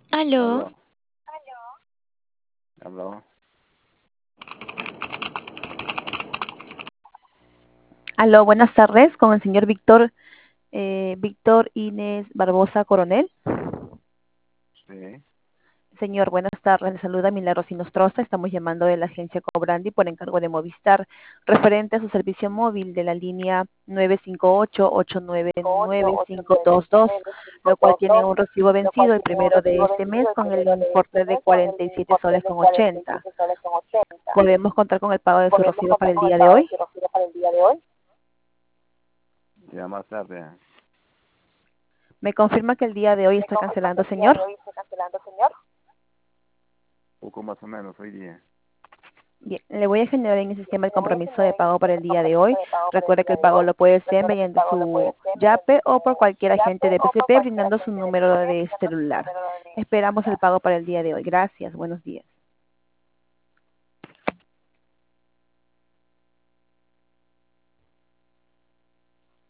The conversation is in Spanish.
Aló, Aló, aló. Aló, buenas tardes, con el señor Víctor Inés Barbosa Coronel. Sí, Señor, buenas tardes, le saluda Milagros Sinostroza. Estamos llamando de la agencia Cobrandi por encargo de Movistar, referente a su servicio móvil de la línea 958-899-522, lo cual tiene un recibo vencido el primero de este mes con el importe de 47 soles con 80. ¿Podemos contar con el pago de su recibo para el día de hoy? ya más tarde. ¿Me confirma que el día de hoy está cancelando, señor? Poco más o menos hoy día. Bien, le voy a generar en el sistema el compromiso de pago para el día de hoy. Recuerde que el pago lo puede hacer mediante su YAPE o por cualquier agente de PCP brindando su número de celular. Esperamos el pago para el día de hoy. Gracias, buenos días.